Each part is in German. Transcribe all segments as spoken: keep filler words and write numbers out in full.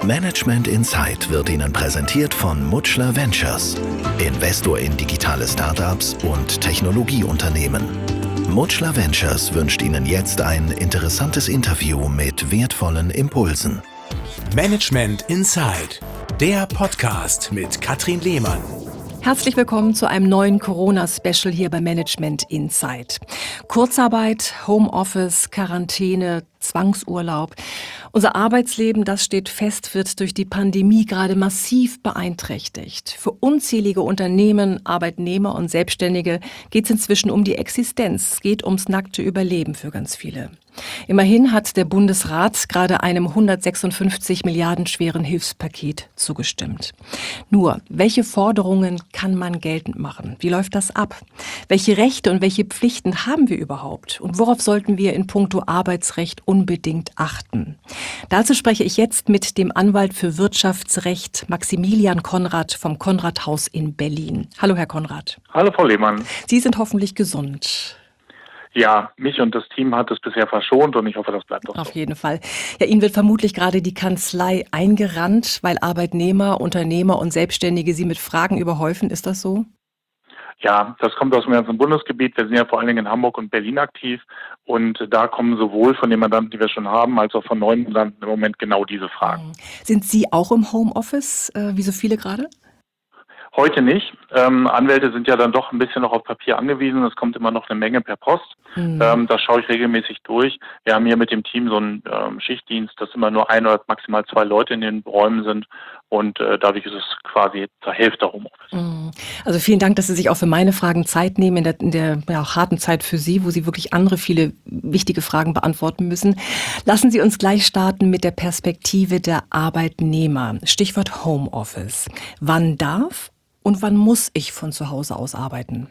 Management Insight wird Ihnen präsentiert von Mutschler Ventures, Investor in digitale Startups und Technologieunternehmen. Mutschler Ventures wünscht Ihnen jetzt ein interessantes Interview mit wertvollen Impulsen. Management Insight, der Podcast mit Katrin Lehmann. Herzlich willkommen zu einem neuen Corona-Special hier bei Management Insight. Kurzarbeit, Homeoffice, Quarantäne, Zwangsurlaub. Unser Arbeitsleben, das steht fest, wird durch die Pandemie gerade massiv beeinträchtigt. Für unzählige Unternehmen, Arbeitnehmer und Selbstständige geht es inzwischen um die Existenz. Es geht ums nackte Überleben für ganz viele. Immerhin hat der Bundesrat gerade einem hundertsechsundfünfzig Milliarden schweren Hilfspaket zugestimmt. Nur, welche Forderungen kann man geltend machen? Wie läuft das ab? Welche Rechte und welche Pflichten haben wir überhaupt? Und worauf sollten wir in puncto Arbeitsrecht unbedingt achten? Dazu spreche ich jetzt mit dem Anwalt für Wirtschaftsrecht Maximilian Konrad vom Konrad-Haus in Berlin. Hallo, Herr Konrad. Hallo, Frau Lehmann. Sie sind hoffentlich gesund. Ja, mich und das Team hat es bisher verschont und ich hoffe, das bleibt auch so. Auf jeden Fall. Ja, Ihnen wird vermutlich gerade die Kanzlei eingerannt, weil Arbeitnehmer, Unternehmer und Selbstständige Sie mit Fragen überhäufen. Ist das so? Ja, das kommt aus dem ganzen Bundesgebiet. Wir sind ja vor allen Dingen in Hamburg und Berlin aktiv und da kommen sowohl von den Mandanten, die wir schon haben, als auch von neuen Mandanten im Moment genau diese Fragen. Sind Sie auch im Homeoffice, äh, wie so viele gerade? Heute nicht. Ähm, Anwälte sind ja dann doch ein bisschen noch auf Papier angewiesen. Es kommt immer noch eine Menge per Post. Mhm. Ähm, das schaue ich regelmäßig durch. Wir haben hier mit dem Team so einen ähm, Schichtdienst, dass immer nur ein oder maximal zwei Leute in den Räumen sind. Und äh, dadurch ist es quasi zur Hälfte Homeoffice. Mhm. Also vielen Dank, dass Sie sich auch für meine Fragen Zeit nehmen in der, in der ja, auch harten Zeit für Sie, wo Sie wirklich andere viele wichtige Fragen beantworten müssen. Lassen Sie uns gleich starten mit der Perspektive der Arbeitnehmer. Stichwort Homeoffice. Wann darf und wann muss ich von zu Hause aus arbeiten?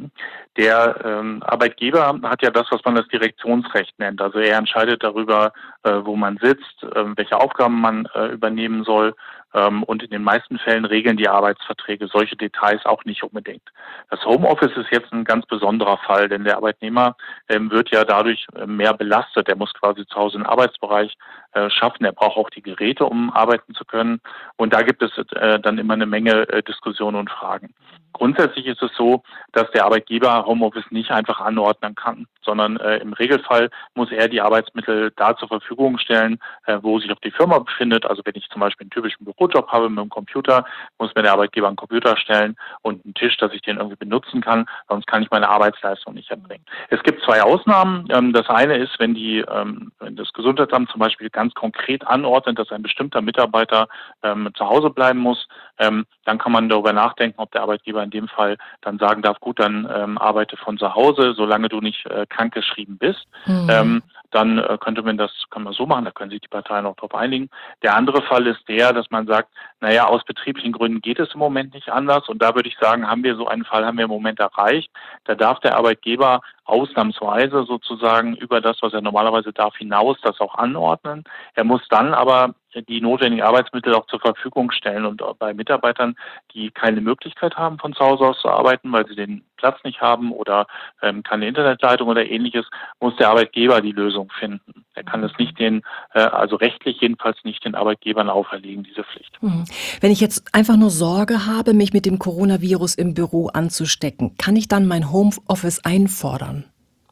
Der ähm, Arbeitgeber hat ja das, was man das Direktionsrecht nennt. Also er entscheidet darüber, äh, wo man sitzt, äh, welche Aufgaben man äh, übernehmen soll. Ähm, und in den meisten Fällen regeln die Arbeitsverträge solche Details auch nicht unbedingt. Das Homeoffice ist jetzt ein ganz besonderer Fall, denn der Arbeitnehmer ähm, wird ja dadurch äh, mehr belastet. Er muss quasi zu Hause einen Arbeitsbereich äh, schaffen. Er braucht auch die Geräte, um arbeiten zu können. Und da gibt es äh, dann immer eine Menge äh, Diskussionen und Fragen. Grundsätzlich ist es so, dass der Arbeitgeber Homeoffice nicht einfach anordnen kann, sondern äh, im Regelfall muss er die Arbeitsmittel da zur Verfügung stellen, äh, wo sich auch die Firma befindet. Also wenn ich zum Beispiel einen typischen Bürojob habe mit einem Computer, muss mir der Arbeitgeber einen Computer stellen und einen Tisch, dass ich den irgendwie benutzen kann, sonst kann ich meine Arbeitsleistung nicht erbringen. Es gibt zwei Ausnahmen. Ähm, das eine ist, wenn die, ähm, wenn das Gesundheitsamt zum Beispiel ganz konkret anordnet, dass ein bestimmter Mitarbeiter ähm, zu Hause bleiben muss, ähm, dann kann man darüber nachdenken, ob der Arbeitgeber in dem Fall dann sagen darf, gut, dann ähm, arbeite von zu Hause, solange du nicht äh, krankgeschrieben bist. Mhm. Ähm, dann äh, könnte man das, kann man so machen, da können sich die Parteien auch darauf einigen. Der andere Fall ist der, dass man sagt, naja, aus betrieblichen Gründen geht es im Moment nicht anders. Und da würde ich sagen, haben wir so einen Fall, haben wir im Moment erreicht. Da darf der Arbeitgeber ausnahmsweise sozusagen über das, was er normalerweise darf, hinaus das auch anordnen. Er muss dann aber die notwendigen Arbeitsmittel auch zur Verfügung stellen. Und bei Mitarbeitern, die keine Möglichkeit haben, von zu Hause aus zu arbeiten, weil sie den Platz nicht haben oder ähm, keine Internetleitung oder ähnliches, muss der Arbeitgeber die Lösung finden. Er kann es nicht den, äh, also rechtlich jedenfalls nicht den Arbeitgebern auferlegen, diese Pflicht. Wenn ich jetzt einfach nur Sorge habe, mich mit dem Coronavirus im Büro anzustecken, kann ich dann mein Homeoffice einfordern?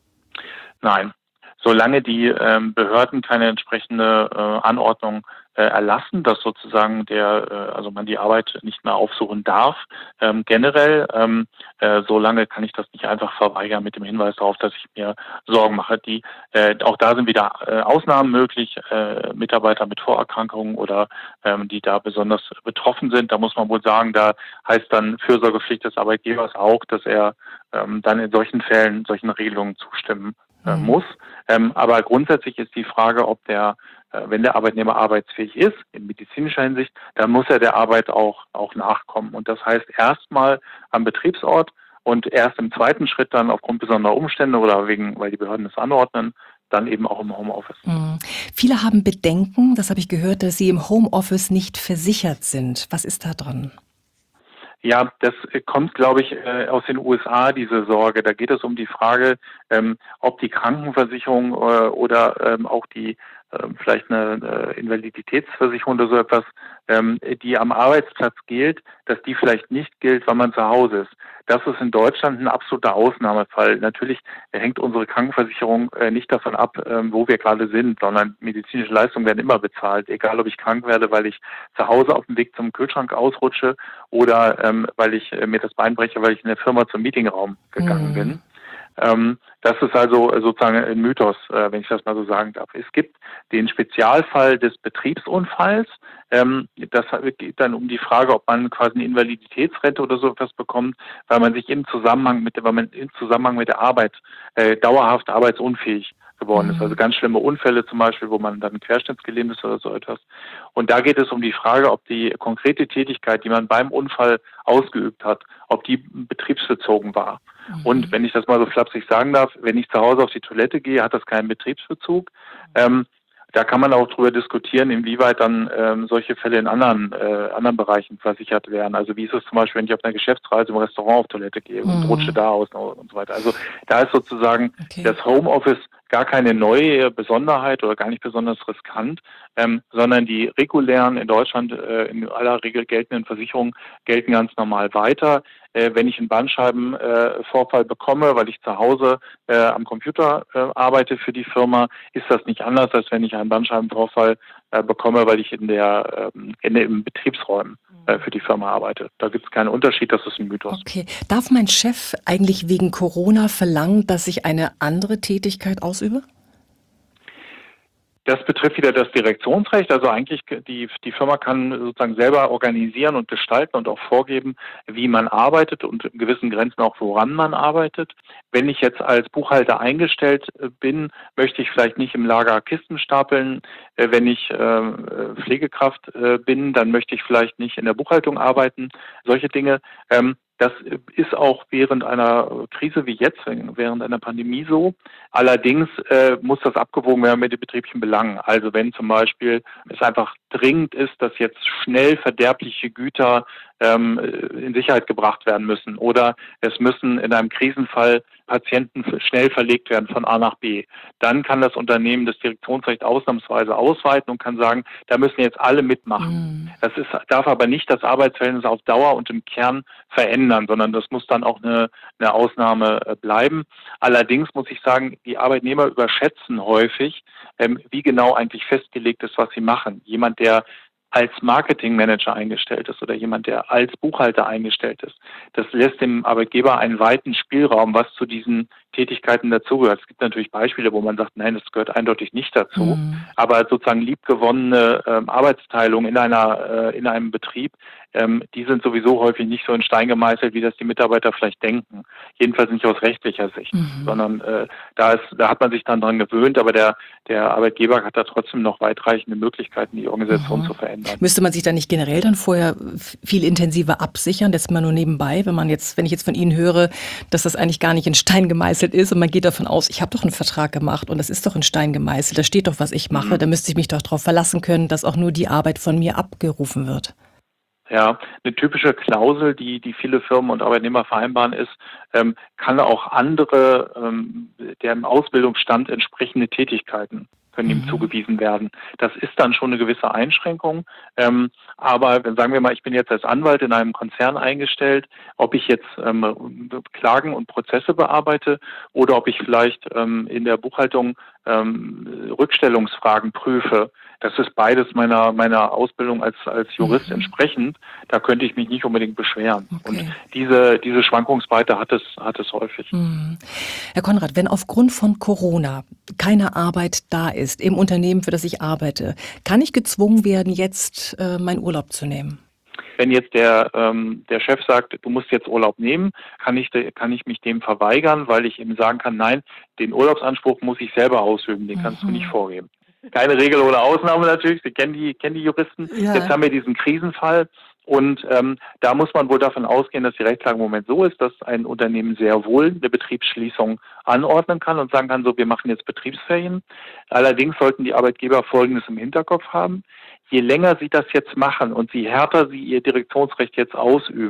Nein. Solange die ähm, Behörden keine entsprechende äh, Anordnung äh, erlassen, dass sozusagen der, äh, also man die Arbeit nicht mehr aufsuchen darf, ähm, generell, ähm, äh, solange kann ich das nicht einfach verweigern mit dem Hinweis darauf, dass ich mir Sorgen mache. Die, äh, auch da sind wieder äh, Ausnahmen möglich, äh, Mitarbeiter mit Vorerkrankungen oder ähm, die da besonders betroffen sind. Da muss man wohl sagen, da heißt dann Fürsorgepflicht des Arbeitgebers auch, dass er ähm, dann in solchen Fällen solchen Regelungen zustimmen äh, muss. Ähm, aber grundsätzlich ist die Frage, ob der, äh, wenn der Arbeitnehmer arbeitsfähig ist, in medizinischer Hinsicht, dann muss er der Arbeit auch, auch nachkommen. Und das heißt erstmal am Betriebsort und erst im zweiten Schritt dann aufgrund besonderer Umstände oder wegen, weil die Behörden es anordnen, dann eben auch im Homeoffice. Mhm. Viele haben Bedenken, das habe ich gehört, dass sie im Homeoffice nicht versichert sind. Was ist da dran? Ja, das kommt, glaube ich, aus den U S A, diese Sorge. Da geht es um die Frage, ähm, ob die Krankenversicherung äh, oder ähm, auch die äh, vielleicht eine äh, Invaliditätsversicherung oder so etwas, ähm, die am Arbeitsplatz gilt, dass die vielleicht nicht gilt, wenn man zu Hause ist. Das ist in Deutschland ein absoluter Ausnahmefall. Natürlich hängt unsere Krankenversicherung äh, nicht davon ab, ähm, wo wir gerade sind, sondern medizinische Leistungen werden immer bezahlt, egal ob ich krank werde, weil ich zu Hause auf dem Weg zum Kühlschrank ausrutsche oder ähm, weil ich äh, mir das Bein breche, weil ich in der Firma zum Meetingraum gegangen Mhm. bin. Ähm, das ist also sozusagen ein Mythos, äh, wenn ich das mal so sagen darf. Es gibt den Spezialfall des Betriebsunfalls. Ähm, das geht dann um die Frage, ob man quasi eine Invaliditätsrente oder so etwas bekommt, weil man sich im Zusammenhang mit der, weil man im Zusammenhang mit der Arbeit äh, dauerhaft arbeitsunfähig geworden ist. Also ganz schlimme Unfälle zum Beispiel, wo man dann querschnittsgelähmt ist oder so etwas. Und da geht es um die Frage, ob die konkrete Tätigkeit, die man beim Unfall ausgeübt hat, ob die betriebsbezogen war. Mhm. Und wenn ich das mal so flapsig sagen darf, wenn ich zu Hause auf die Toilette gehe, hat das keinen Betriebsbezug. Mhm. Ähm, da kann man auch darüber diskutieren, inwieweit dann ähm, solche Fälle in anderen äh, anderen Bereichen versichert werden. Also wie ist es zum Beispiel, wenn ich auf einer Geschäftsreise im Restaurant auf Toilette gehe und Mhm. rutsche da aus und so weiter. Also da ist sozusagen Okay. das Homeoffice gar keine neue Besonderheit oder gar nicht besonders riskant, ähm, sondern die regulären in Deutschland äh, in aller Regel geltenden Versicherungen gelten ganz normal weiter. Äh, wenn ich einen Bandscheibenvorfall äh, bekomme, weil ich zu Hause äh, am Computer äh, arbeite für die Firma, ist das nicht anders, als wenn ich einen Bandscheibenvorfall äh, bekomme, weil ich in der äh, in den Betriebsräumen äh, für die Firma arbeite. Da gibt es keinen Unterschied, das ist ein Mythos. Okay. Darf mein Chef eigentlich wegen Corona verlangen, dass ich eine andere Tätigkeit ausübe? Das betrifft wieder das Direktionsrecht. Also eigentlich die, die Firma kann sozusagen selber organisieren und gestalten und auch vorgeben, wie man arbeitet und in gewissen Grenzen auch, woran man arbeitet. Wenn ich jetzt als Buchhalter eingestellt bin, möchte ich vielleicht nicht im Lager Kisten stapeln. Wenn ich äh, Pflegekraft äh, bin, dann möchte ich vielleicht nicht in der Buchhaltung arbeiten. Solche Dinge. Ähm, Das ist auch während einer Krise wie jetzt, während einer Pandemie so. Allerdings äh, muss das abgewogen werden mit den betrieblichen Belangen. Also wenn zum Beispiel es einfach dringend ist, dass jetzt schnell verderbliche Güter ähm, in Sicherheit gebracht werden müssen oder es müssen in einem Krisenfall Patienten schnell verlegt werden von A nach B, dann kann das Unternehmen das Direktionsrecht ausnahmsweise ausweiten und kann sagen, da müssen jetzt alle mitmachen. Mhm. Das ist, darf aber nicht das Arbeitsverhältnis auf Dauer und im Kern verändern, sondern das muss dann auch eine, eine Ausnahme bleiben. Allerdings muss ich sagen, die Arbeitnehmer überschätzen häufig, ähm, wie genau eigentlich festgelegt ist, was sie machen. Jemand, der als Marketingmanager eingestellt ist oder jemand, der als Buchhalter eingestellt ist. Das lässt dem Arbeitgeber einen weiten Spielraum, was zu diesen Tätigkeiten dazugehört. Es gibt natürlich Beispiele, wo man sagt, nein, das gehört eindeutig nicht dazu. Mhm. Aber sozusagen liebgewonnene ähm, Arbeitsteilung in einer äh, in einem Betrieb, ähm, die sind sowieso häufig nicht so in Stein gemeißelt, wie das die Mitarbeiter vielleicht denken. Jedenfalls nicht aus rechtlicher Sicht, mhm. sondern äh, da ist, da hat man sich dann dran gewöhnt, aber der der Arbeitgeber hat da trotzdem noch weitreichende Möglichkeiten, die Organisation mhm. zu verändern. Müsste man sich da nicht generell dann vorher viel intensiver absichern, das mal nur nebenbei, wenn man jetzt, wenn ich jetzt von Ihnen höre, dass das eigentlich gar nicht in Stein gemeißelt ist und man geht davon aus, ich habe doch einen Vertrag gemacht und das ist doch in Stein gemeißelt, da steht doch, was ich mache, mhm. da müsste ich mich doch darauf verlassen können, dass auch nur die Arbeit von mir abgerufen wird. Ja, eine typische Klausel, die die viele Firmen und Arbeitnehmer vereinbaren, ist, ähm, kann auch andere, ähm, der im Ausbildungsstand entsprechende Tätigkeiten können ihm mhm. zugewiesen werden. Das ist dann schon eine gewisse Einschränkung. Ähm, aber sagen wir mal, ich bin jetzt als Anwalt in einem Konzern eingestellt, ob ich jetzt ähm, Klagen und Prozesse bearbeite oder ob ich vielleicht ähm, in der Buchhaltung ähm, Rückstellungsfragen prüfe. Das ist beides meiner meiner Ausbildung als als Jurist mhm. entsprechend. Da könnte ich mich nicht unbedingt beschweren. Okay. Und diese diese Schwankungsbreite hat es hat es häufig. Mhm. Herr Konrad, wenn aufgrund von Corona keine Arbeit da ist im Unternehmen, für das ich arbeite, kann ich gezwungen werden, jetzt äh, meinen Urlaub zu nehmen? Wenn jetzt der ähm, der Chef sagt, du musst jetzt Urlaub nehmen, kann ich kann ich mich dem verweigern, weil ich ihm sagen kann, nein, den Urlaubsanspruch muss ich selber ausüben, den kannst mhm. du nicht vorgeben. Keine Regel oder Ausnahme natürlich, Sie kennen die, kennen die Juristen. Ja. Jetzt haben wir diesen Krisenfall und ähm, da muss man wohl davon ausgehen, dass die Rechtslage im Moment so ist, dass ein Unternehmen sehr wohl eine Betriebsschließung anordnen kann und sagen kann, so, wir machen jetzt Betriebsferien. Allerdings sollten die Arbeitgeber Folgendes im Hinterkopf haben. Je länger sie das jetzt machen und je härter sie ihr Direktionsrecht jetzt ausüben,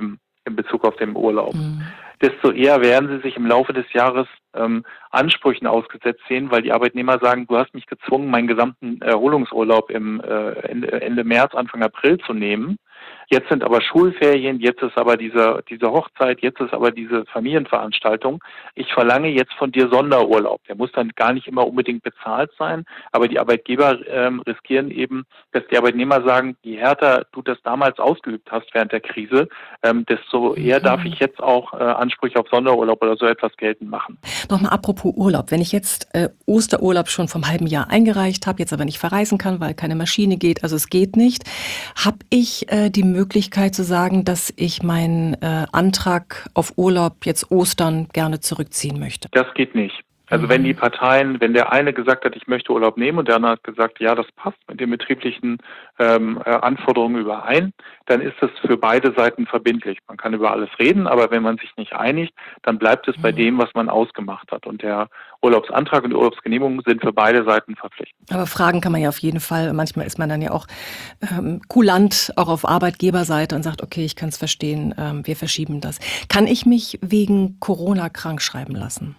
in Bezug auf den Urlaub. Mhm. Desto eher werden sie sich im Laufe des Jahres ähm, Ansprüchen ausgesetzt sehen, weil die Arbeitnehmer sagen, du hast mich gezwungen, meinen gesamten Erholungsurlaub im äh, Ende, Ende März, Anfang April zu nehmen. Jetzt sind aber Schulferien, jetzt ist aber diese, diese Hochzeit, jetzt ist aber diese Familienveranstaltung. Ich verlange jetzt von dir Sonderurlaub. Der muss dann gar nicht immer unbedingt bezahlt sein, aber die Arbeitgeber ähm, riskieren eben, dass die Arbeitnehmer sagen, je härter du das damals ausgeübt hast während der Krise, ähm, desto eher darf ich jetzt auch äh, Ansprüche auf Sonderurlaub oder so etwas geltend machen. Nochmal apropos Urlaub. Wenn ich jetzt äh, Osterurlaub schon vom halben Jahr eingereicht habe, jetzt aber nicht verreisen kann, weil keine Maschine geht, also es geht nicht, habe ich äh, die Möglichkeit zu sagen, dass ich meinen äh, Antrag auf Urlaub jetzt Ostern gerne zurückziehen möchte? Das geht nicht. Also wenn die Parteien, wenn der eine gesagt hat, ich möchte Urlaub nehmen und der andere hat gesagt, ja, das passt mit den betrieblichen ähm, Anforderungen überein, dann ist es für beide Seiten verbindlich. Man kann über alles reden, aber wenn man sich nicht einigt, dann bleibt es bei dem, was man ausgemacht hat. Und der Urlaubsantrag und die Urlaubsgenehmigung sind für beide Seiten verpflichtend. Aber fragen kann man ja auf jeden Fall. Manchmal ist man dann ja auch ähm, kulant, auch auf Arbeitgeberseite und sagt, okay, ich kann es verstehen, ähm, wir verschieben das. Kann ich mich wegen Corona krank schreiben lassen?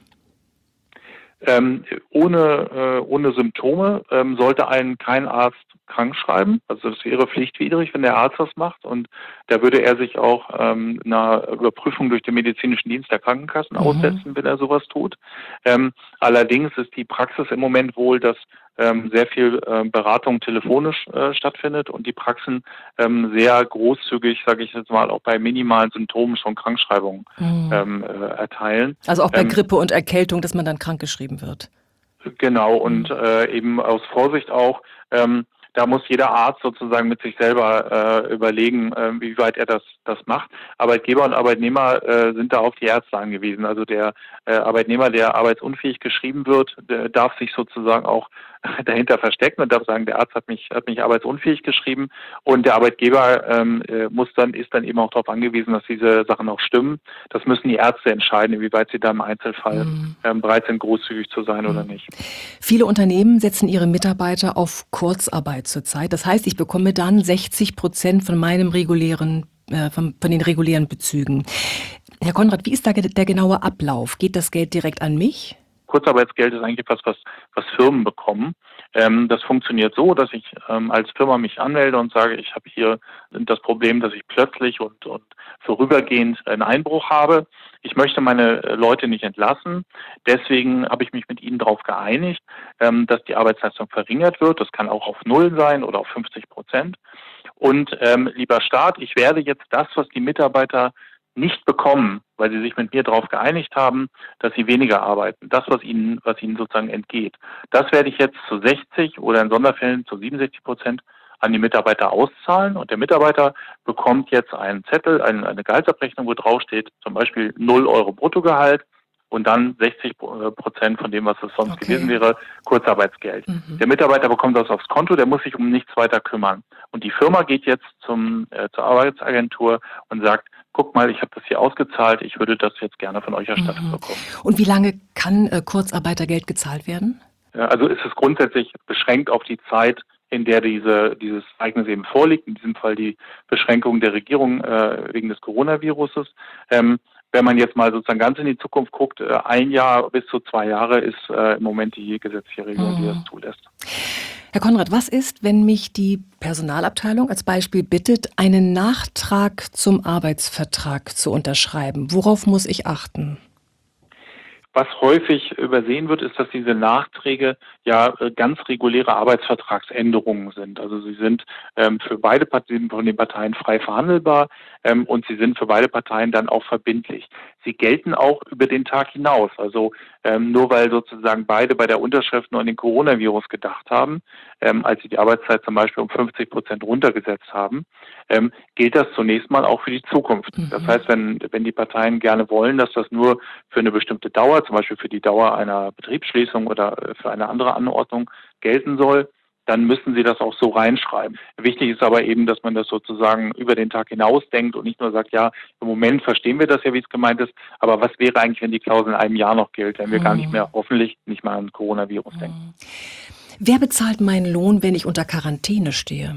Ähm, ohne, äh, ohne Symptome ähm, sollte einen kein Arzt krank schreiben. Also das wäre pflichtwidrig, wenn der Arzt das macht. Und da würde er sich auch ähm, einer Überprüfung durch den medizinischen Dienst der Krankenkassen mhm. aussetzen, wenn er sowas tut. Ähm, allerdings ist die Praxis im Moment wohl, dass ähm, sehr viel äh, Beratung telefonisch äh, stattfindet und die Praxen ähm, sehr großzügig, sage ich jetzt mal, auch bei minimalen Symptomen schon Krankschreibungen mhm. ähm, äh, erteilen. Also auch bei ähm, Grippe und Erkältung, dass man dann krankgeschrieben wird. Genau, und äh, eben aus Vorsicht auch, ähm, da muss jeder Arzt sozusagen mit sich selber äh, überlegen, äh, wie weit er das das macht. Arbeitgeber und Arbeitnehmer äh, sind da auf die Ärzte angewiesen. Also der äh, Arbeitnehmer, der arbeitsunfähig geschrieben wird, der darf sich sozusagen auch dahinter verstecken und darf sagen, der Arzt hat mich hat mich arbeitsunfähig geschrieben. Und der Arbeitgeber ähm, muss dann ist dann eben auch darauf angewiesen, dass diese Sachen auch stimmen. Das müssen die Ärzte entscheiden, inwieweit sie da im Einzelfall mhm. ähm, bereit sind, großzügig zu sein mhm. oder nicht. Viele Unternehmen setzen ihre Mitarbeiter auf Kurzarbeit zurzeit. Das heißt, ich bekomme dann sechzig Prozent von meinem regulären, äh, von, von den regulären Bezügen. Herr Konrad, wie ist da der genaue Ablauf? Geht das Geld direkt an mich? Kurzarbeitsgeld ist eigentlich etwas, was, was Firmen bekommen. Ähm, das funktioniert so, dass ich ähm, als Firma mich anmelde und sage, ich habe hier das Problem, dass ich plötzlich und, und vorübergehend einen Einbruch habe. Ich möchte meine Leute nicht entlassen. Deswegen habe ich mich mit ihnen darauf geeinigt, ähm, dass die Arbeitsleistung verringert wird. Das kann auch auf Null sein oder auf fünfzig Prozent. Und ähm, lieber Staat, ich werde jetzt das, was die Mitarbeiter nicht bekommen, weil sie sich mit mir darauf geeinigt haben, dass sie weniger arbeiten. Das, was ihnen, was ihnen sozusagen entgeht. Das werde ich jetzt zu sechzig oder in Sonderfällen zu siebenundsechzig Prozent an die Mitarbeiter auszahlen. Und der Mitarbeiter bekommt jetzt einen Zettel, eine, eine Gehaltsabrechnung, wo drauf steht, zum Beispiel null Euro Bruttogehalt und dann sechzig Prozent von dem, was es sonst okay. gewesen wäre, Kurzarbeitsgeld. Mhm. Der Mitarbeiter bekommt das aufs Konto, der muss sich um nichts weiter kümmern. Und die Firma geht jetzt zum, äh, zur Arbeitsagentur und sagt, guck mal, ich habe das hier ausgezahlt, ich würde das jetzt gerne von euch erstattet mhm. bekommen. Und wie lange kann äh, Kurzarbeitergeld gezahlt werden? Ja, also ist es grundsätzlich beschränkt auf die Zeit, in der diese, dieses Ereignis eben vorliegt, in diesem Fall die Beschränkung der Regierung äh, wegen des Coronaviruses. Ähm, wenn man jetzt mal sozusagen ganz in die Zukunft guckt, äh, ein Jahr bis zu zwei Jahre ist äh, im Moment die gesetzliche Regelung, mhm. die das zulässt. Herr Konrad, was ist, wenn mich die Personalabteilung als Beispiel bittet, einen Nachtrag zum Arbeitsvertrag zu unterschreiben? Worauf muss ich achten? Was häufig übersehen wird, ist, dass diese Nachträge ja ganz reguläre Arbeitsvertragsänderungen sind. Also sie sind ähm, für beide Parteien, von den Parteien frei verhandelbar ähm, und sie sind für beide Parteien dann auch verbindlich. Sie gelten auch über den Tag hinaus. Also ähm, nur weil sozusagen beide bei der Unterschrift nur an den Coronavirus gedacht haben, ähm, als sie die Arbeitszeit zum Beispiel um fünfzig Prozent runtergesetzt haben, ähm, gilt das zunächst mal auch für die Zukunft. Mhm. Das heißt, wenn, wenn die Parteien gerne wollen, dass das nur für eine bestimmte Dauer, zum Beispiel für die Dauer einer Betriebsschließung oder für eine andere Anordnung gelten soll, dann müssen sie das auch so reinschreiben. Wichtig ist aber eben, dass man das sozusagen über den Tag hinaus denkt und nicht nur sagt, ja, im Moment verstehen wir das ja, wie es gemeint ist, aber was wäre eigentlich, wenn die Klausel in einem Jahr noch gilt, wenn wir mhm. gar nicht mehr, hoffentlich nicht mal an Coronavirus mhm. denken. Wer bezahlt meinen Lohn, wenn ich unter Quarantäne stehe?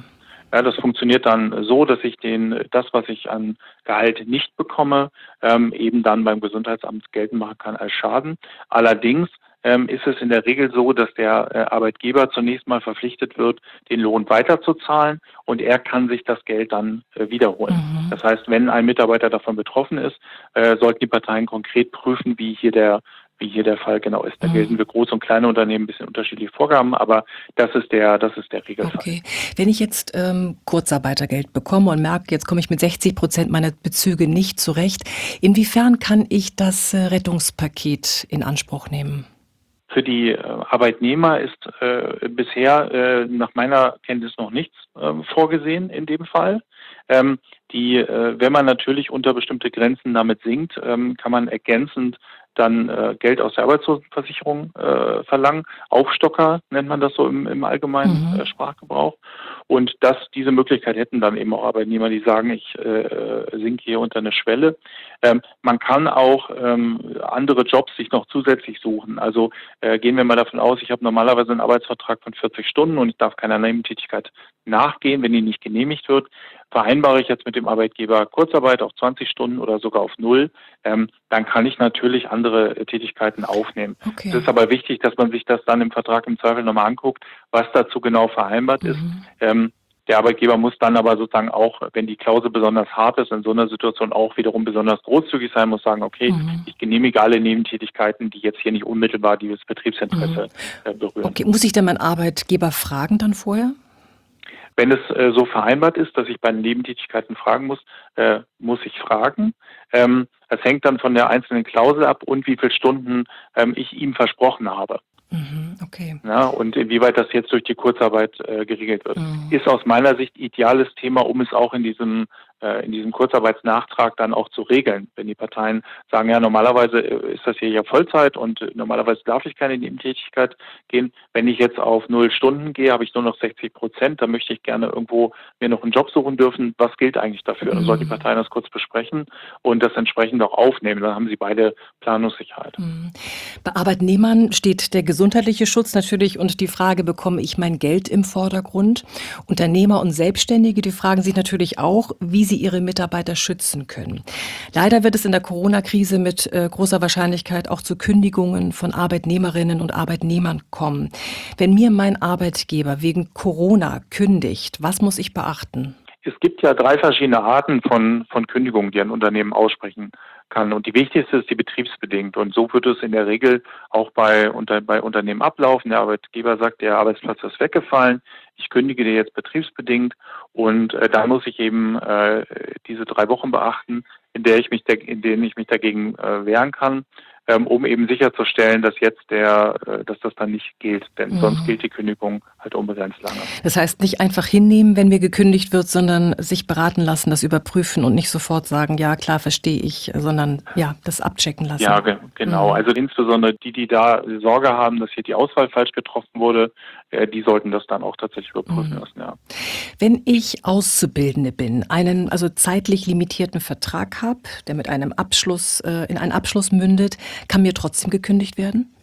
Ja, das funktioniert dann so, dass ich den, das, was ich an Gehalt nicht bekomme, ähm, eben dann beim Gesundheitsamt geltend machen kann als Schaden. Allerdings ähm, ist es in der Regel so, dass der äh, Arbeitgeber zunächst mal verpflichtet wird, den Lohn weiterzuzahlen und er kann sich das Geld dann äh, wiederholen. Mhm. Das heißt, wenn ein Mitarbeiter davon betroffen ist, äh, sollten die Parteien konkret prüfen, wie hier der wie hier der Fall genau ist. Da Mhm. gelten für große und kleine Unternehmen ein bisschen unterschiedliche Vorgaben, aber das ist der, das ist der Regelfall. Okay. Wenn ich jetzt ähm, Kurzarbeitergeld bekomme und merke, jetzt komme ich mit sechzig Prozent meiner Bezüge nicht zurecht, inwiefern kann ich das äh, Rettungspaket in Anspruch nehmen? Für die äh, Arbeitnehmer ist äh, bisher äh, nach meiner Kenntnis noch nichts äh, vorgesehen in dem Fall. Ähm, die, äh, wenn man natürlich unter bestimmte Grenzen damit sinkt, ähm, kann man ergänzend dann äh, Geld aus der Arbeitslosenversicherung äh, verlangen. Aufstocker nennt man das so im, im allgemeinen Mhm. äh, Sprachgebrauch. Und das, diese Möglichkeit hätten dann eben auch Arbeitnehmer, die sagen, ich äh, sinke hier unter eine Schwelle. Ähm, man kann auch ähm, andere Jobs sich noch zusätzlich suchen. Also äh, gehen wir mal davon aus, ich habe normalerweise einen Arbeitsvertrag von vierzig Stunden und ich darf keiner Nebentätigkeit nachgehen, wenn die nicht genehmigt wird. Vereinbare ich jetzt mit dem Arbeitgeber Kurzarbeit auf zwanzig Stunden oder sogar auf null, ähm, dann kann ich natürlich andere äh, Tätigkeiten aufnehmen. Okay. Es ist aber wichtig, dass man sich das dann im Vertrag im Zweifel nochmal anguckt, was dazu genau vereinbart ist. Mhm. Ähm, der Arbeitgeber muss dann aber sozusagen auch, wenn die Klausel besonders hart ist, in so einer Situation auch wiederum besonders großzügig sein, muss sagen, okay, Mhm. ich genehmige alle Nebentätigkeiten, die jetzt hier nicht unmittelbar dieses Betriebsinteresse äh, berühren. Okay, muss ich denn meinen Arbeitgeber fragen dann vorher? Wenn es äh, so vereinbart ist, dass ich bei den Nebentätigkeiten fragen muss, äh, muss ich fragen. Ähm, das hängt dann von der einzelnen Klausel ab und wie viele Stunden ähm, ich ihm versprochen habe. Mhm. Okay. Ja, und inwieweit das jetzt durch die Kurzarbeit äh, geregelt wird. Mhm. Ist aus meiner Sicht ideales Thema, um es auch in diesem äh, in diesem Kurzarbeitsnachtrag dann auch zu regeln. Wenn die Parteien sagen, ja, normalerweise äh, ist das hier ja Vollzeit und äh, normalerweise darf ich keine Nebentätigkeit gehen. Wenn ich jetzt auf null Stunden gehe, habe ich nur noch sechzig Prozent, dann möchte ich gerne irgendwo mir noch einen Job suchen dürfen. Was gilt eigentlich dafür? Dann sollten die Parteien das kurz besprechen und das entsprechend auch aufnehmen. Dann haben sie beide Planungssicherheit. Mhm. Bei Arbeitnehmern steht der gesundheitliche Schutz natürlich und die Frage, bekomme ich mein Geld im Vordergrund? Unternehmer und Selbstständige, die fragen sich natürlich auch, wie sie ihre Mitarbeiter schützen können. Leider wird es in der Corona-Krise mit äh, großer Wahrscheinlichkeit auch zu Kündigungen von Arbeitnehmerinnen und Arbeitnehmern kommen. Wenn mir mein Arbeitgeber wegen Corona kündigt, was muss ich beachten? Es gibt ja drei verschiedene Arten von, von Kündigungen, die ein Unternehmen aussprechen kann. Und die wichtigste ist die betriebsbedingt. Und so wird es in der Regel auch bei, unter, bei Unternehmen ablaufen. Der Arbeitgeber sagt, der Arbeitsplatz ist weggefallen. Ich kündige dir jetzt betriebsbedingt. Und äh, da muss ich eben äh, diese drei Wochen beachten, in der ich mich, in denen ich mich dagegen äh, wehren kann, ähm, um eben sicherzustellen, dass jetzt der, äh, dass das dann nicht gilt. Denn Mhm. sonst gilt die Kündigung halt unbegrenzt lange. Das heißt, nicht einfach hinnehmen, wenn mir gekündigt wird, sondern sich beraten lassen, das überprüfen und nicht sofort sagen, ja klar, verstehe ich, sondern ja, das abchecken lassen. Ja, ge genau. Mhm. Also insbesondere die, die da Sorge haben, dass hier die Auswahl falsch getroffen wurde, äh, die sollten das dann auch tatsächlich überprüfen Mhm. lassen, ja. Wenn ich Auszubildende bin, einen also zeitlich limitierten Vertrag habe, der mit einem Abschluss äh, in einen Abschluss mündet, kann mir trotzdem gekündigt werden?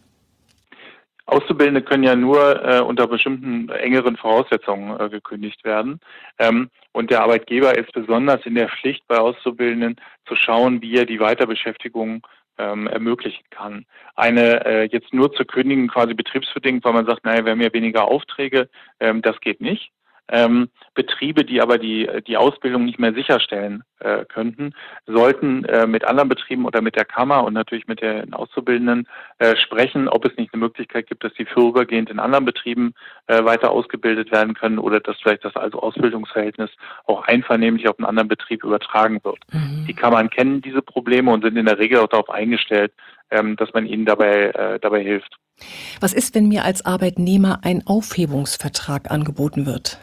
Auszubildende können ja nur äh, unter bestimmten engeren Voraussetzungen äh, gekündigt werden. Ähm, und der Arbeitgeber ist besonders in der Pflicht bei Auszubildenden zu schauen, wie er die Weiterbeschäftigung ähm, ermöglichen kann. Eine äh, jetzt nur zu kündigen, quasi betriebsbedingt, weil man sagt, naja, wir haben ja weniger Aufträge, ähm, das geht nicht. Ähm, Betriebe, die aber die, die Ausbildung nicht mehr sicherstellen äh, könnten, sollten äh, mit anderen Betrieben oder mit der Kammer und natürlich mit den Auszubildenden äh, sprechen, ob es nicht eine Möglichkeit gibt, dass die vorübergehend in anderen Betrieben äh, weiter ausgebildet werden können oder dass vielleicht das also Ausbildungsverhältnis auch einvernehmlich auf einen anderen Betrieb übertragen wird. Mhm. Die Kammern kennen diese Probleme und sind in der Regel auch darauf eingestellt, ähm, dass man ihnen dabei, äh, dabei hilft. Was ist, wenn mir als Arbeitnehmer ein Aufhebungsvertrag angeboten wird?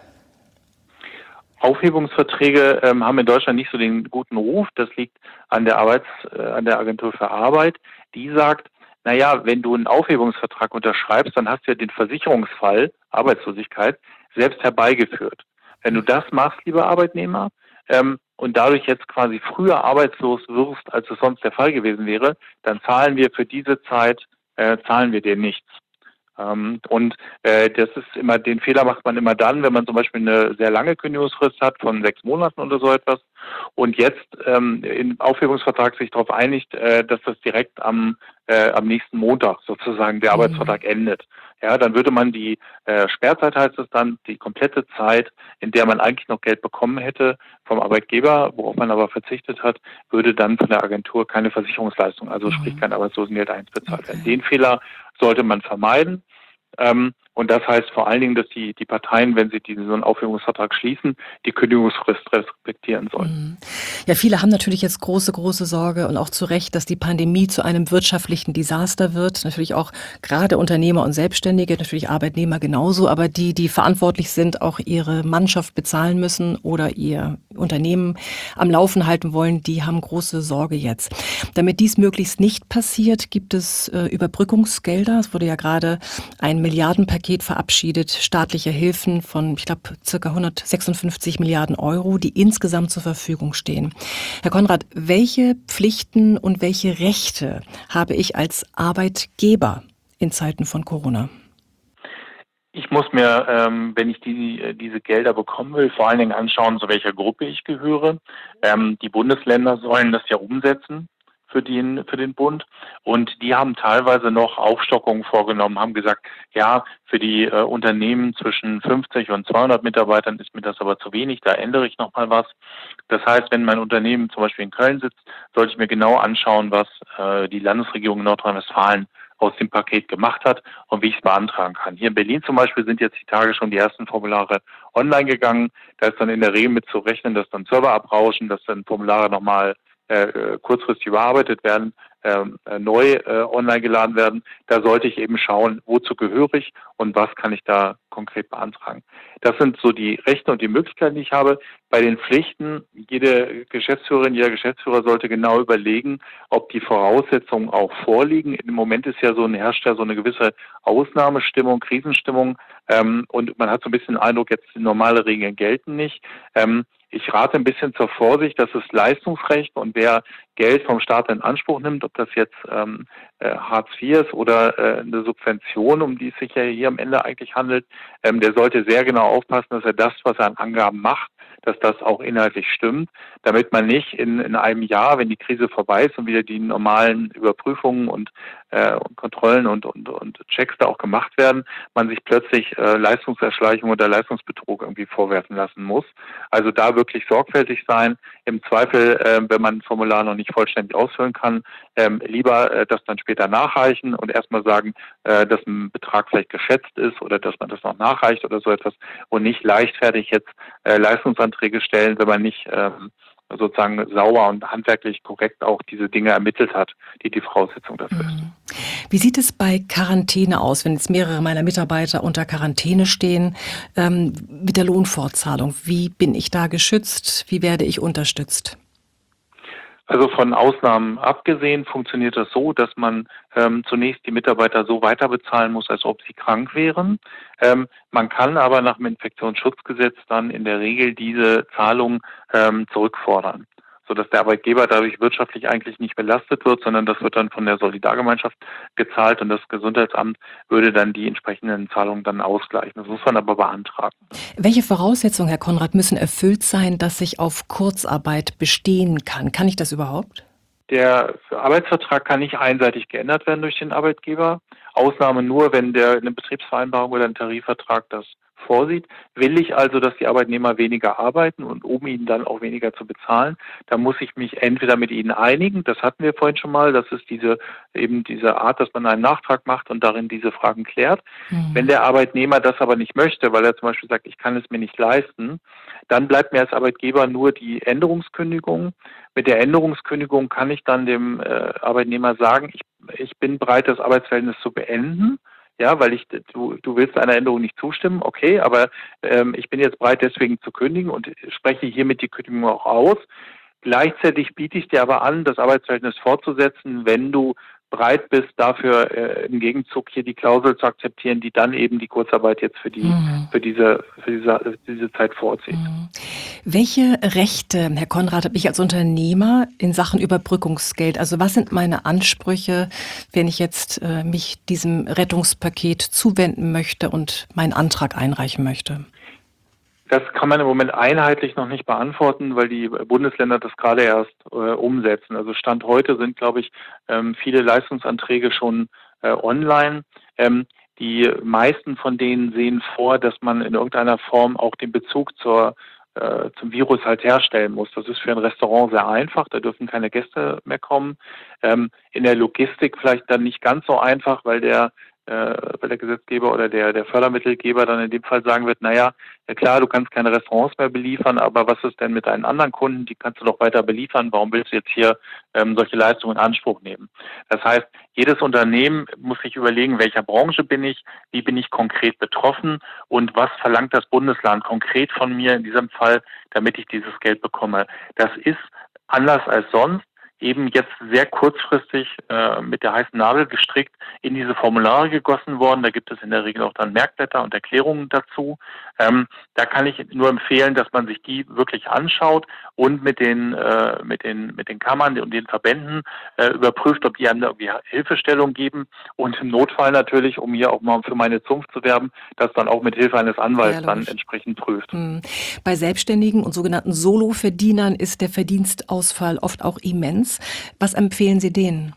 Aufhebungsverträge ähm, haben in Deutschland nicht so den guten Ruf. Das liegt an der Arbeits, äh, an der Agentur für Arbeit. Die sagt, naja, wenn du einen Aufhebungsvertrag unterschreibst, dann hast du ja den Versicherungsfall Arbeitslosigkeit selbst herbeigeführt. Wenn du das machst, lieber Arbeitnehmer, ähm, und dadurch jetzt quasi früher arbeitslos wirst, als es sonst der Fall gewesen wäre, dann zahlen wir für diese Zeit, äh, zahlen wir dir nichts. Ähm, und äh, das ist immer, den Fehler macht man immer dann, wenn man zum Beispiel eine sehr lange Kündigungsfrist hat von sechs Monaten oder so etwas und jetzt ähm, im Aufhebungsvertrag sich darauf einigt, äh, dass das direkt am äh, am nächsten Montag sozusagen der Arbeitsvertrag endet. Ja, dann würde man die äh, Sperrzeit, heißt es dann, die komplette Zeit, in der man eigentlich noch Geld bekommen hätte vom Arbeitgeber, worauf man aber verzichtet hat, würde dann von der Agentur keine Versicherungsleistung, also sprich kein Arbeitslosengeld eins bezahlt werden. Okay. Den Fehler sollte man vermeiden. Ähm, und das heißt vor allen Dingen, dass die, die Parteien, wenn sie diesen so einen Aufhebungsvertrag schließen, die Kündigungsfrist respektieren sollen. Ja, viele haben natürlich jetzt große, große Sorge und auch zu Recht, dass die Pandemie zu einem wirtschaftlichen Desaster wird. Natürlich auch gerade Unternehmer und Selbstständige, natürlich Arbeitnehmer genauso, aber die, die verantwortlich sind, auch ihre Mannschaft bezahlen müssen oder ihr Unternehmen am Laufen halten wollen, die haben große Sorge jetzt. Damit dies möglichst nicht passiert, gibt es äh, Überbrückungsgelder. Es wurde ja gerade ein Milliardenpaket verabschiedet, staatliche Hilfen von, ich glaube, circa hundertsechsundfünfzig Milliarden Euro, die insgesamt zur Verfügung stehen. Herr Konrad, welche Pflichten und welche Rechte habe ich als Arbeitgeber in Zeiten von Corona? Ich muss mir, ähm, wenn ich die, diese Gelder bekommen will, vor allen Dingen anschauen, zu welcher Gruppe ich gehöre. Ähm, die Bundesländer sollen das ja umsetzen für den, für den Bund. Und die haben teilweise noch Aufstockungen vorgenommen, haben gesagt, ja, für die äh, Unternehmen zwischen fünfzig und zweihundert Mitarbeitern ist mir das aber zu wenig, da ändere ich nochmal was. Das heißt, wenn mein Unternehmen zum Beispiel in Köln sitzt, sollte ich mir genau anschauen, was äh, die Landesregierung Nordrhein-Westfalen aus dem Paket gemacht hat und wie ich es beantragen kann. Hier in Berlin zum Beispiel sind jetzt die Tage schon die ersten Formulare online gegangen. Da ist dann in der Regel mit zu rechnen, dass dann Server abrauschen, dass dann Formulare nochmal äh, kurzfristig überarbeitet werden, äh, neu äh, online geladen werden. Da sollte ich eben schauen, wozu gehöre ich und was kann ich da konkret beantragen. Das sind so die Rechte und die Möglichkeiten, die ich habe. Bei den Pflichten, jede Geschäftsführerin, jeder Geschäftsführer sollte genau überlegen, ob die Voraussetzungen auch vorliegen. Im Moment ist ja so ein herrscht ja so eine gewisse Ausnahmestimmung, Krisenstimmung, ähm, und man hat so ein bisschen den Eindruck, jetzt die normale Regeln gelten nicht. Ähm, ich rate ein bisschen zur Vorsicht, dass das Leistungsrecht und wer Geld vom Staat in Anspruch nimmt, ob das jetzt ähm, äh, Hartz vier ist oder äh, eine Subvention, um die es sich ja hier am Ende eigentlich handelt, ähm, der sollte sehr genau aufpassen, dass er das, was er an Angaben macht, dass das auch inhaltlich stimmt, damit man nicht in, in einem Jahr, wenn die Krise vorbei ist und wieder die normalen Überprüfungen und, äh, und Kontrollen und, und, und Checks da auch gemacht werden, man sich plötzlich äh, Leistungserschleichung oder Leistungsbetrug irgendwie vorwerfen lassen muss. Also da wirklich sorgfältig sein. Im Zweifel, äh, wenn man ein Formular noch nicht vollständig ausfüllen kann, ähm, lieber äh, das dann später nachreichen und erstmal sagen, äh, dass ein Betrag vielleicht geschätzt ist oder dass man das noch nachreicht oder so etwas und nicht leichtfertig jetzt äh, Leistungsanträge stellen, wenn man nicht ähm, sozusagen sauber und handwerklich korrekt auch diese Dinge ermittelt hat, die die Voraussetzung dafür ist. Wie sieht es bei Quarantäne aus, wenn jetzt mehrere meiner Mitarbeiter unter Quarantäne stehen, ähm, mit der Lohnfortzahlung? Wie bin ich da geschützt? Wie werde ich unterstützt? Also von Ausnahmen abgesehen funktioniert das so, dass man ähm, zunächst die Mitarbeiter so weiter bezahlen muss, als ob sie krank wären. Ähm, man kann aber nach dem Infektionsschutzgesetz dann in der Regel diese Zahlung ähm, zurückfordern, sodass der Arbeitgeber dadurch wirtschaftlich eigentlich nicht belastet wird, sondern das wird dann von der Solidargemeinschaft gezahlt und das Gesundheitsamt würde dann die entsprechenden Zahlungen dann ausgleichen. Das muss man aber beantragen. Welche Voraussetzungen, Herr Konrad, müssen erfüllt sein, dass ich auf Kurzarbeit bestehen kann? Kann ich das überhaupt? Der Arbeitsvertrag kann nicht einseitig geändert werden durch den Arbeitgeber. Ausnahme nur, wenn der eine Betriebsvereinbarung oder ein Tarifvertrag das vorsieht. Will ich also, dass die Arbeitnehmer weniger arbeiten und um ihnen dann auch weniger zu bezahlen, dann muss ich mich entweder mit ihnen einigen, das hatten wir vorhin schon mal, das ist diese eben diese Art, dass man einen Nachtrag macht und darin diese Fragen klärt. Mhm. Wenn der Arbeitnehmer das aber nicht möchte, weil er zum Beispiel sagt, ich kann es mir nicht leisten, dann bleibt mir als Arbeitgeber nur die Änderungskündigung. Mit der Änderungskündigung kann ich dann dem äh, Arbeitnehmer sagen, ich, ich bin bereit, das Arbeitsverhältnis zu beenden. Ja, weil ich du du willst einer Änderung nicht zustimmen, okay, aber ähm, ich bin jetzt bereit, deswegen zu kündigen und spreche hiermit die Kündigung auch aus. Gleichzeitig biete ich dir aber an, das Arbeitsverhältnis fortzusetzen, wenn du bereit bist, dafür äh, im Gegenzug hier die Klausel zu akzeptieren, die dann eben die Kurzarbeit jetzt für die mhm. für diese für diese, diese Zeit vorzieht. Mhm. Welche Rechte, Herr Konrad, habe ich als Unternehmer in Sachen Überbrückungsgeld? Also was sind meine Ansprüche, wenn ich jetzt äh, mich diesem Rettungspaket zuwenden möchte und meinen Antrag einreichen möchte? Das kann man im Moment einheitlich noch nicht beantworten, weil die Bundesländer das gerade erst äh, umsetzen. Also Stand heute sind, glaube ich, ähm, viele Leistungsanträge schon äh, online. Ähm, die meisten von denen sehen vor, dass man in irgendeiner Form auch den Bezug zur äh, zum Virus halt herstellen muss. Das ist für ein Restaurant sehr einfach, da dürfen keine Gäste mehr kommen. Ähm, in der Logistik vielleicht dann nicht ganz so einfach, weil der äh, weil der Gesetzgeber oder der, der Fördermittelgeber dann in dem Fall sagen wird, naja, ja klar, du kannst keine Restaurants mehr beliefern, aber was ist denn mit deinen anderen Kunden? Die kannst du doch weiter beliefern. Warum willst du jetzt hier ähm, solche Leistungen in Anspruch nehmen? Das heißt, jedes Unternehmen muss sich überlegen, welcher Branche bin ich, wie bin ich konkret betroffen und was verlangt das Bundesland konkret von mir in diesem Fall, damit ich dieses Geld bekomme. Das ist anders als sonst eben jetzt sehr kurzfristig äh, mit der heißen Nadel gestrickt in diese Formulare gegossen worden. Da gibt es in der Regel auch dann Merkblätter und Erklärungen dazu. Ähm, da kann ich nur empfehlen, dass man sich die wirklich anschaut und mit den äh, mit den mit den Kammern und den Verbänden äh, überprüft, ob die einem irgendwie Hilfestellung geben und im Notfall natürlich, um hier auch mal für meine Zunft zu werben, das dann auch mit Hilfe eines Anwalts Ja, dann logisch. entsprechend prüft. Hm. Bei Selbstständigen und sogenannten Soloverdienern ist der Verdienstausfall oft auch immens. Was empfehlen Sie denen?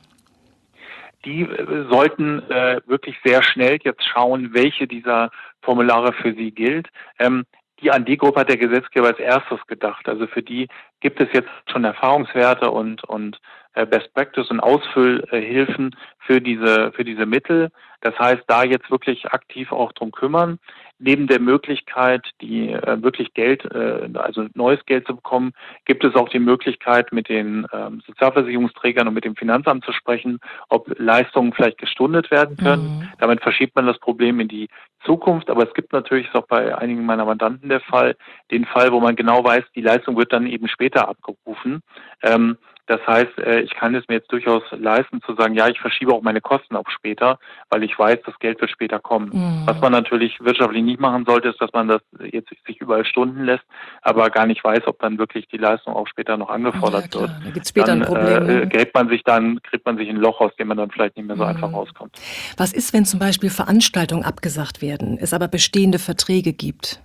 Die äh, sollten äh, wirklich sehr schnell jetzt schauen, welche dieser Formulare für sie gilt. Ähm, die an die Gruppe hat der Gesetzgeber als erstes gedacht. Also für die gibt es jetzt schon Erfahrungswerte und und äh, Best Practice und Ausfüllhilfen für diese für diese Mittel. Das heißt, da jetzt wirklich aktiv auch drum kümmern. Neben der Möglichkeit, die äh, wirklich Geld, äh, also neues Geld zu bekommen, gibt es auch die Möglichkeit, mit den ähm, Sozialversicherungsträgern und mit dem Finanzamt zu sprechen, ob Leistungen vielleicht gestundet werden können. Mhm. Damit verschiebt man das Problem in die Zukunft. Aber es gibt natürlich, ist auch bei einigen meiner Mandanten der Fall, den Fall, wo man genau weiß, die Leistung wird dann eben später abgerufen. Ähm, Das heißt, äh, ich kann es mir jetzt durchaus leisten zu sagen, ja, ich verschiebe auch meine Kosten auf später, weil ich weiß, das Geld wird später kommen. Mhm. Was man natürlich wirtschaftlich nicht machen sollte, ist, dass man das jetzt sich überall stunden lässt, aber gar nicht weiß, ob dann wirklich die Leistung auch später noch Ja, angefordert wird. klar, da gibt's später Dann ein Problem. äh, Ne? gräbt man sich dann, kriegt man sich ein Loch, aus dem man dann vielleicht nicht mehr so einfach Mhm. rauskommt. Was ist, wenn zum Beispiel Veranstaltungen abgesagt werden, es aber bestehende Verträge gibt?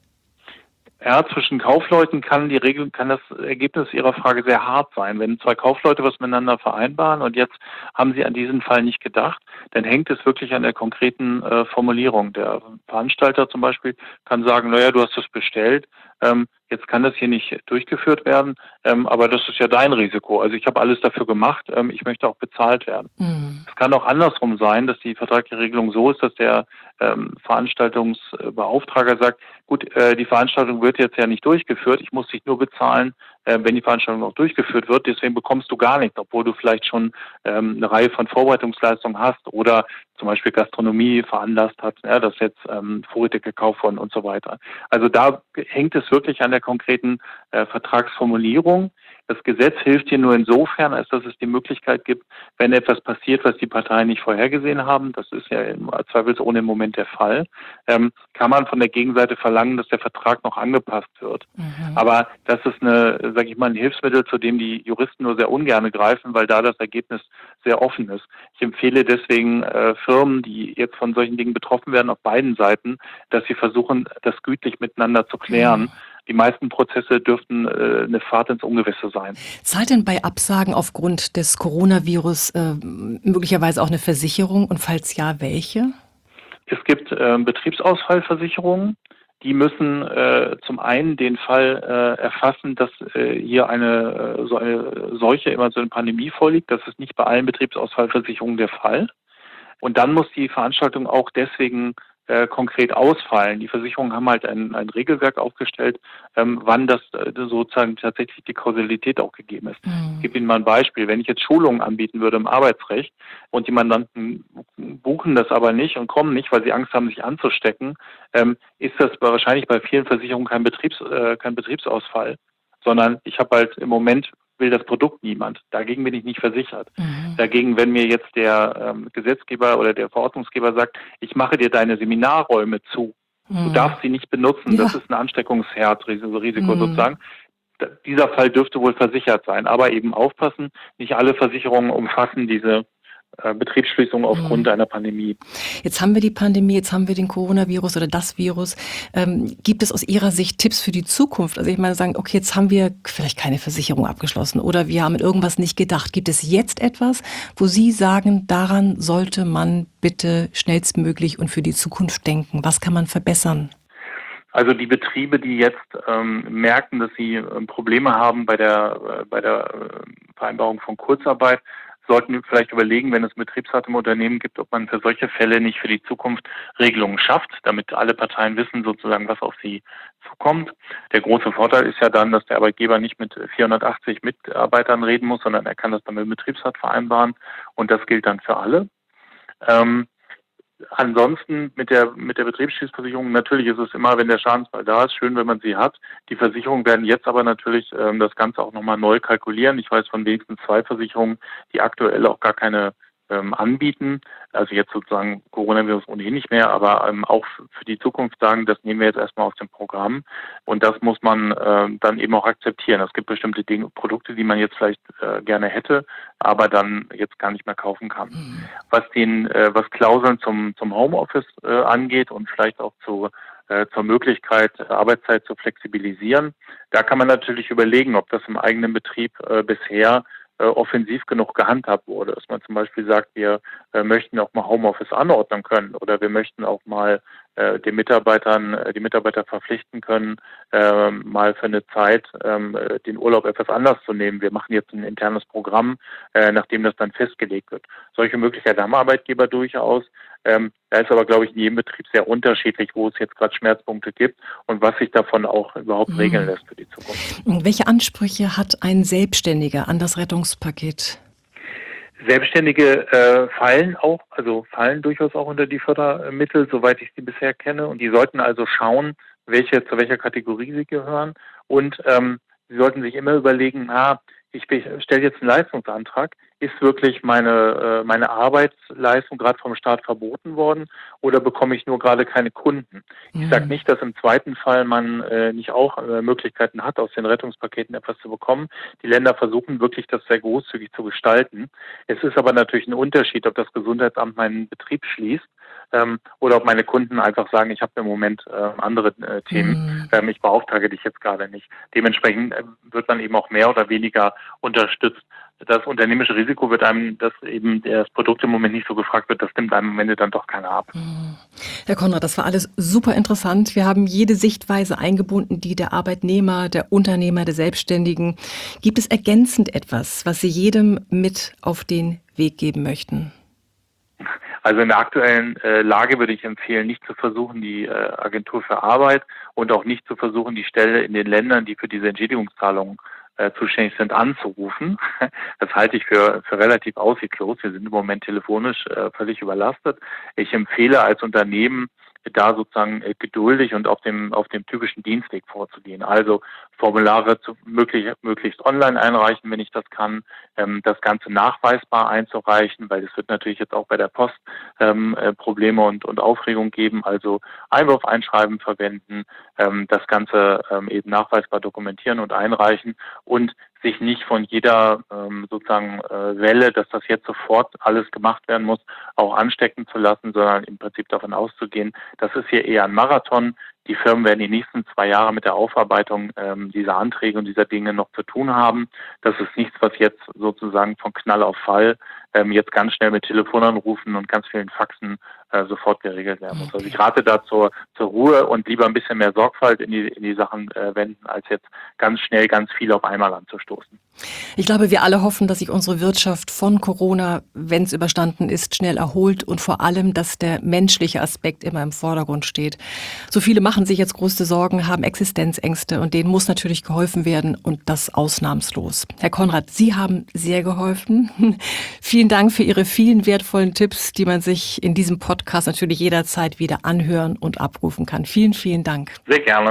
Ja, zwischen Kaufleuten kann die Regel, kann das Ergebnis Ihrer Frage sehr hart sein. Wenn zwei Kaufleute was miteinander vereinbaren und jetzt haben sie an diesen Fall nicht gedacht, dann hängt es wirklich an der konkreten äh, Formulierung. Der Veranstalter zum Beispiel kann sagen, naja, du hast es bestellt, ähm, jetzt kann das hier nicht durchgeführt werden, ähm, aber das ist ja dein Risiko. Also ich habe alles dafür gemacht, ähm, ich möchte auch bezahlt werden. Mhm. Es kann auch andersrum sein, dass die vertragliche Regelung so ist, dass der ähm, Veranstaltungsbeauftrager sagt, gut, äh, die Veranstaltung wird jetzt ja nicht durchgeführt, ich muss dich nur bezahlen, äh, wenn die Veranstaltung auch durchgeführt wird, deswegen bekommst du gar nichts, obwohl du vielleicht schon ähm, eine Reihe von Vorbereitungsleistungen hast oder zum Beispiel Gastronomie veranlasst hat, ja, dass jetzt ähm, Vorräte gekauft wurden und so weiter. Also da hängt es wirklich an der konkreten äh, Vertragsformulierung. Das Gesetz hilft hier nur insofern, als dass es die Möglichkeit gibt, wenn etwas passiert, was die Parteien nicht vorhergesehen haben, das ist ja im zweifelsohne im Moment der Fall, ähm, kann man von der Gegenseite verlangen, dass der Vertrag noch angepasst wird. Mhm. Aber das ist eine, sage ich mal, ein Hilfsmittel, zu dem die Juristen nur sehr ungern greifen, weil da das Ergebnis sehr offen ist. Ich empfehle deswegen äh, Firmen, die jetzt von solchen Dingen betroffen werden, auf beiden Seiten, dass sie versuchen, das gütlich miteinander zu klären. Mhm. Die meisten Prozesse dürften äh, eine Fahrt ins Ungewisse sein. Zahlt denn bei Absagen aufgrund des Coronavirus äh, möglicherweise auch eine Versicherung und falls ja, welche? Es gibt äh, Betriebsausfallversicherungen, die müssen äh, zum einen den Fall äh, erfassen, dass äh, hier eine äh, so eine Seuche, immer so eine Pandemie vorliegt. Das ist nicht bei allen Betriebsausfallversicherungen der Fall. Und dann muss die Veranstaltung auch deswegen äh, konkret ausfallen. Die Versicherungen haben halt ein, ein Regelwerk aufgestellt, ähm, wann das äh, sozusagen tatsächlich die Kausalität auch gegeben ist. Mhm. Ich gebe Ihnen mal ein Beispiel. Wenn ich jetzt Schulungen anbieten würde im Arbeitsrecht und die Mandanten buchen das aber nicht und kommen nicht, weil sie Angst haben, sich anzustecken, ähm, ist das wahrscheinlich bei vielen Versicherungen kein Betriebs, äh, kein Betriebsausfall, sondern ich habe halt im Moment will das Produkt niemand. Dagegen bin ich nicht versichert. Mhm. Dagegen, wenn mir jetzt der ähm, Gesetzgeber oder der Verordnungsgeber sagt, ich mache dir deine Seminarräume zu, Du darfst sie nicht benutzen, Ja. das ist ein Ansteckungsherd, Risiko, Risiko Mhm. sozusagen. D- Dieser Fall dürfte wohl versichert sein, aber eben aufpassen, nicht alle Versicherungen umfassen diese äh, Betriebsschließung aufgrund Mhm. einer Pandemie. Jetzt haben wir die Pandemie, jetzt haben wir den Coronavirus oder das Virus. Ähm, gibt es aus Ihrer Sicht Tipps für die Zukunft? Also ich meine, sagen, okay, jetzt haben wir vielleicht keine Versicherung abgeschlossen oder wir haben an irgendwas nicht gedacht. Gibt es jetzt etwas, wo Sie sagen, daran sollte man bitte schnellstmöglich und für die Zukunft denken? Was kann man verbessern? Also die Betriebe, die jetzt ähm, merken, dass sie ähm, Probleme haben bei der äh, bei der äh, Vereinbarung von Kurzarbeit, sollten vielleicht überlegen, wenn es einen Betriebsrat im Unternehmen gibt, ob man für solche Fälle nicht für die Zukunft Regelungen schafft, damit alle Parteien wissen sozusagen, was auf sie zukommt. Der große Vorteil ist ja dann, dass der Arbeitgeber nicht mit vierhundertachtzig Mitarbeitern reden muss, sondern er kann das dann mit dem Betriebsrat vereinbaren und das gilt dann für alle. Ähm, Ansonsten mit der mit der Betriebsschließversicherung, natürlich ist es immer, wenn der Schadensfall da ist, schön, wenn man sie hat. Die Versicherungen werden jetzt aber natürlich ähm, das Ganze auch nochmal neu kalkulieren. Ich weiß von wenigstens zwei Versicherungen, die aktuell auch gar keine ähm, anbieten. Also jetzt sozusagen Coronavirus ohnehin nicht mehr, aber ähm, auch für die Zukunft sagen, das nehmen wir jetzt erstmal aus dem Programm. Und das muss man ähm, dann eben auch akzeptieren. Es gibt bestimmte Dinge, Produkte, die man jetzt vielleicht äh, gerne hätte, aber dann jetzt gar nicht mehr kaufen kann. Was den, äh, was Klauseln zum zum Homeoffice äh, angeht und vielleicht auch zu äh, zur Möglichkeit, äh, Arbeitszeit zu flexibilisieren, da kann man natürlich überlegen, ob das im eigenen Betrieb äh, bisher äh, offensiv genug gehandhabt wurde. Dass man zum Beispiel sagt, wir äh, möchten auch mal Homeoffice anordnen können oder wir möchten auch mal äh, den Mitarbeitern, äh, die Mitarbeiter verpflichten können, äh, mal für eine Zeit ähm, äh, den Urlaub etwas anders zu nehmen. Wir machen jetzt ein internes Programm, äh, nachdem das dann festgelegt wird. Solche Möglichkeiten haben Arbeitgeber durchaus. Ähm, da ist aber, glaube ich, in jedem Betrieb sehr unterschiedlich, wo es jetzt gerade Schmerzpunkte gibt und was sich davon auch überhaupt regeln lässt für die Zukunft. Welche Ansprüche hat ein Selbstständiger an das Rettungspaket? Selbstständige äh, fallen auch, also fallen durchaus auch unter die Fördermittel, soweit ich sie bisher kenne. Und die sollten also schauen, welche zu welcher Kategorie sie gehören. Und ähm, sie sollten sich immer überlegen, ah, ich stelle jetzt einen Leistungsantrag, ist wirklich meine äh, meine Arbeitsleistung gerade vom Staat verboten worden oder bekomme ich nur gerade keine Kunden? Ich sage nicht, dass im zweiten Fall man äh, nicht auch äh, Möglichkeiten hat, aus den Rettungspaketen etwas zu bekommen. Die Länder versuchen wirklich, das sehr großzügig zu gestalten. Es ist aber natürlich ein Unterschied, ob das Gesundheitsamt meinen Betrieb schließt ähm, oder ob meine Kunden einfach sagen, ich habe im Moment äh, andere äh, Themen, ähm, ich beauftrage dich jetzt gerade nicht. Dementsprechend äh, wird man eben auch mehr oder weniger unterstützt. Das unternehmerische Risiko wird einem, dass eben das Produkt im Moment nicht so gefragt wird, das nimmt einem am Ende dann doch keiner ab. Herr Konrad, das war alles super interessant. Wir haben jede Sichtweise eingebunden, die der Arbeitnehmer, der Unternehmer, der Selbstständigen. Gibt es ergänzend etwas, was Sie jedem mit auf den Weg geben möchten? Also in der aktuellen äh, Lage würde ich empfehlen, nicht zu versuchen, die äh, Agentur für Arbeit und auch nicht zu versuchen, die Stelle in den Ländern, die für diese Entschädigungszahlungen äh, zuständig sind, anzurufen. Das halte ich für, für relativ aussichtslos. Wir sind im Moment telefonisch äh, völlig überlastet. Ich empfehle als Unternehmen, da sozusagen äh, geduldig und auf dem auf dem typischen Dienstweg vorzugehen. Also Formulare zu, möglich, möglichst online einreichen, wenn ich das kann, ähm, das Ganze nachweisbar einzureichen, weil es wird natürlich jetzt auch bei der Post ähm, äh, Probleme und, und Aufregung geben. Also Einwurf einschreiben verwenden, ähm, das Ganze ähm, eben nachweisbar dokumentieren und einreichen und sich nicht von jeder ähm, sozusagen äh, Welle, dass das jetzt sofort alles gemacht werden muss, auch anstecken zu lassen, sondern im Prinzip davon auszugehen, das ist hier eher ein Marathon. Die Firmen werden die nächsten zwei Jahre mit der Aufarbeitung ähm, dieser Anträge und dieser Dinge noch zu tun haben. Das ist nichts, was jetzt sozusagen von Knall auf Fall ähm, jetzt ganz schnell mit Telefonanrufen und ganz vielen Faxen äh, sofort geregelt werden muss. Also ich rate da zur, zur Ruhe und lieber ein bisschen mehr Sorgfalt in die, in die Sachen äh, wenden, als jetzt ganz schnell ganz viel auf einmal anzustoßen. Ich glaube, wir alle hoffen, dass sich unsere Wirtschaft von Corona, wenn es überstanden ist, schnell erholt und vor allem, dass der menschliche Aspekt immer im Vordergrund steht. So viele machen sich jetzt größte Sorgen, haben Existenzängste und denen muss natürlich geholfen werden und das ausnahmslos. Herr Konrad, Sie haben sehr geholfen. Vielen Dank für Ihre vielen wertvollen Tipps, die man sich in diesem Podcast natürlich jederzeit wieder anhören und abrufen kann. Vielen, vielen Dank. Sehr gerne.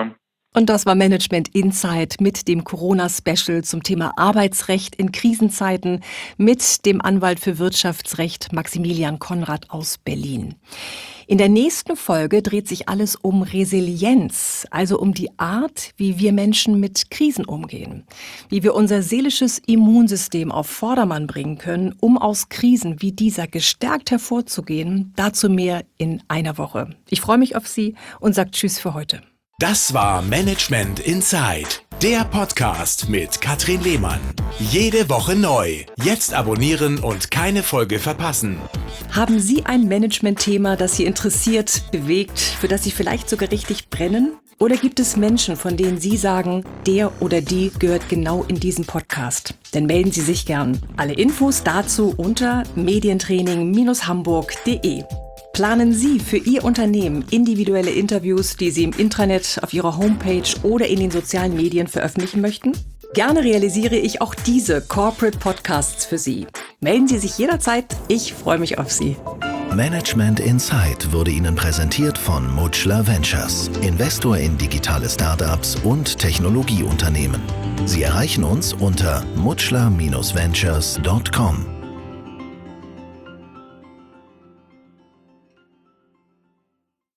Und das war Management Insight mit dem Corona-Special zum Thema Arbeitsrecht in Krisenzeiten mit dem Anwalt für Wirtschaftsrecht Maximilian Konrad aus Berlin. In der nächsten Folge dreht sich alles um Resilienz, also um die Art, wie wir Menschen mit Krisen umgehen, wie wir unser seelisches Immunsystem auf Vordermann bringen können, um aus Krisen wie dieser gestärkt hervorzugehen. Dazu mehr in einer Woche. Ich freue mich auf Sie und sage Tschüss für heute. Das war Management Insight, der Podcast mit Katrin Lehmann. Jede Woche neu. Jetzt abonnieren und keine Folge verpassen. Haben Sie ein Management-Thema, das Sie interessiert, bewegt, für das Sie vielleicht sogar richtig brennen? Oder gibt es Menschen, von denen Sie sagen, der oder die gehört genau in diesen Podcast? Dann melden Sie sich gern. Alle Infos dazu unter medientraining Bindestrich hamburg Punkt de. Planen Sie für Ihr Unternehmen individuelle Interviews, die Sie im Intranet, auf Ihrer Homepage oder in den sozialen Medien veröffentlichen möchten? Gerne realisiere ich auch diese Corporate Podcasts für Sie. Melden Sie sich jederzeit, ich freue mich auf Sie. Management Insight wurde Ihnen präsentiert von Mutchler Ventures, Investor in digitale Startups und Technologieunternehmen. Sie erreichen uns unter mutchler Bindestrich ventures Punkt com.